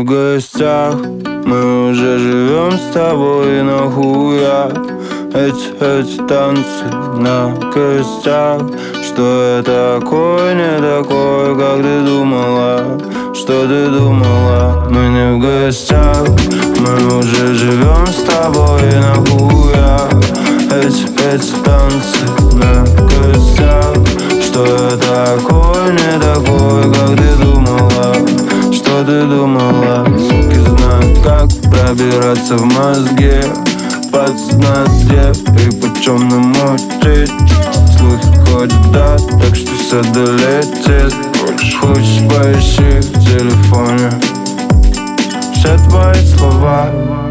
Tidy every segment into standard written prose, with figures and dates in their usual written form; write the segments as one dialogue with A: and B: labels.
A: в гостях, мы уже живем с тобой нахуя. Эти танцы на костях. Что я такой, не такой, как ты думала? Что ты думала? Мы не в гостях, мы уже живем с тобой нахуя. Эти танцы на костях. Что я такой, не такой, как ты думала? Что ты думала? Суки знают, как пробираться в мозге. Подсознание и почем намутить. Слухи ходят, да, так что все долетит. Хочешь, поищи в телефоне все твои слова.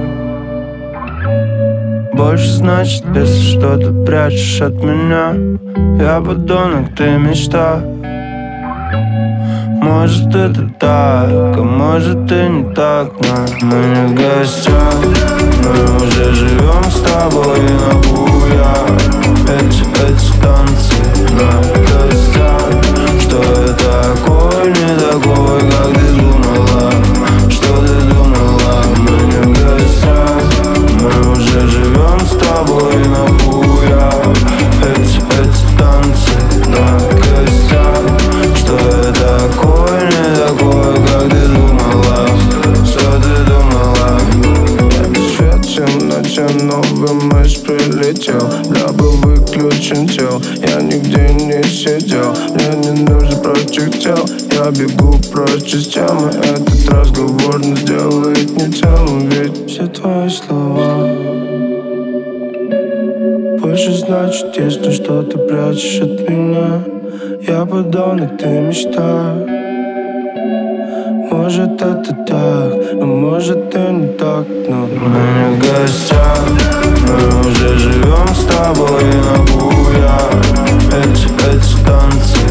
A: Больше значит, если что-то прячешь от меня. Я подонок, ты мечта. Может это так, а может и не так, но мы не в гостях. Мы уже живем с тобой нахуя. Эти танцы на костях. Что я такой, не такой, как ты думала? Что ты думала? Мы не в гостях. Мы уже живем с тобой нахуя. Эти танцы на костях. Что я такой, не такой, как ты думала? Что ты думала? Я без света натянул, мышь прилетел. Я был выключен тел, я нигде не сидел. Мне не нужен прочих тел, я бегу прочь из темы. Этот разговор не сделает не телом, ведь все твои слова. Больше значит, если что-то прячешь от меня. Я подонок, ты мечта. Может это так, а может и не так, но мы не в гостях. Мы уже живем с тобой нахуя. Эти танцы